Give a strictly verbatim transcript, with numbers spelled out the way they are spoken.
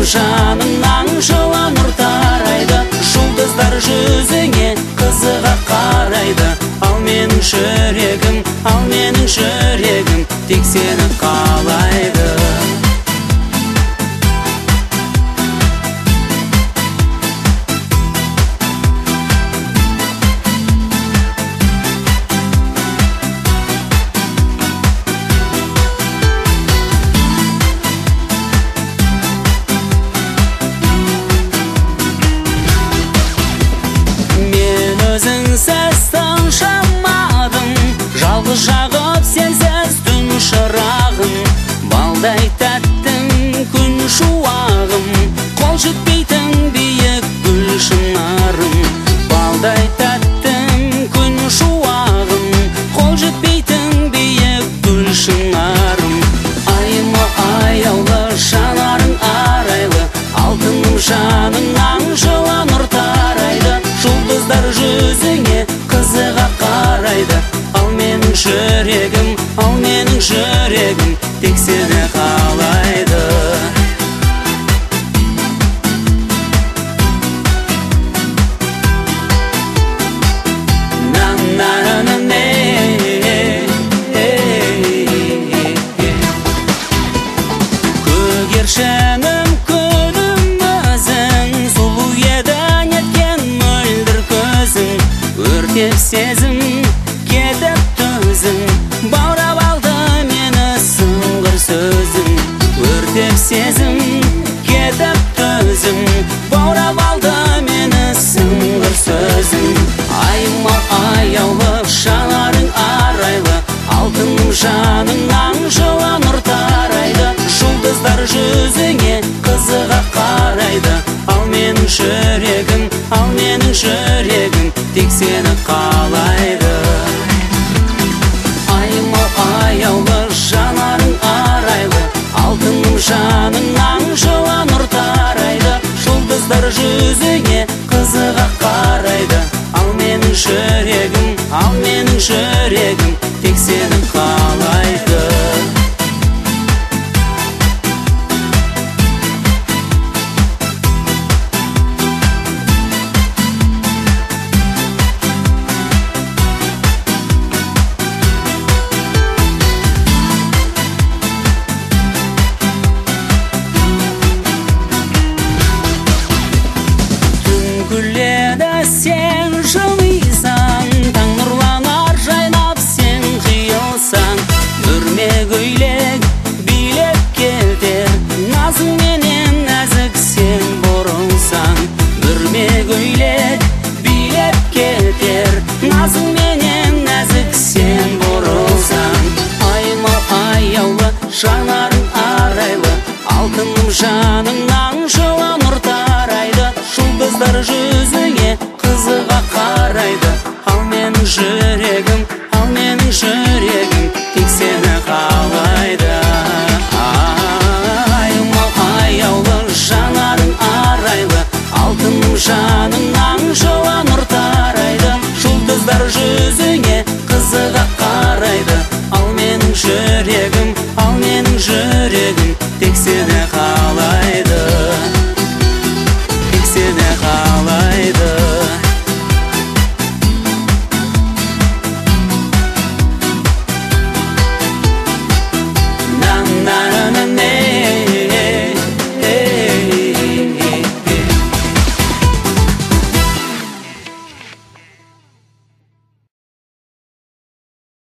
жаныңнан жылы нұр тарайды, жұлдыздар жүзіңе қызыға қарайды. Ал менің жүрегім, ал менің жүрегім тек сені қалайды. Өзіңсіз тыншымадым, жалғыз жағып сенсіз түн шырағым. Балдай тәттің күн шуағым, қол жетпейтін биік гүл шынарым. Балдай тәттің күн шуағым, қол жетпейтін биік гүл шынарым. Айымы аяулы, жанарың арайлы, алтыным жаныңнан жылы нұр тарайды. Жұлдыздар жүзіңе қызыға қарайды. Ал менің жүрегім, ал менің жүрегім тек сені қалайды. Көгершінім күнім өзің, сұлу едің еткен мөлдір көзің. Өртеп сезім кетіп төзің, баурап алды мені сыңғыр сөзің. Өртеп сезім кетіп төзің, баурап алды мені сыңғыр сөзің. Айым аяулы, жанарың арайлы, алтыным жаныңнан жылы нұр тарайды. Жұлдыздар жүзіңе қызыға қарайды. Ал менің жүрегім, ал менің жүрегім тек сені қалайды. Айым аяулы, жанарың арайлы, алтыным жаныңнан жылы нұр тарайды. Жұлдыздар жүзіңе қызыға қарайды. Ал менің жүрегім, ал менің жүрегім тек сені қалайды. Сен жылыйсаң, таң нұрланар жайнап сен қиылсаң. Үрме көйлек билеп кетер, назыңменен нәзік сен бұрылсаң. Үрме көйлек билеп кетер, назыңменен нәзік сен бұрылсаң. Айымы аяулы, жанарың арайлы, алтыным жаныңнан жылы нұр тарайды. Жұлдыздар жүзіңе қызыға қарайды. Ал менің жүрегім, ал менің жүрегім тек сені қалайды. Айым аяулы, жанарың арайлы, алтыным жаныңнан жылы нұр тарайды. Жұлдыздар жүзіңе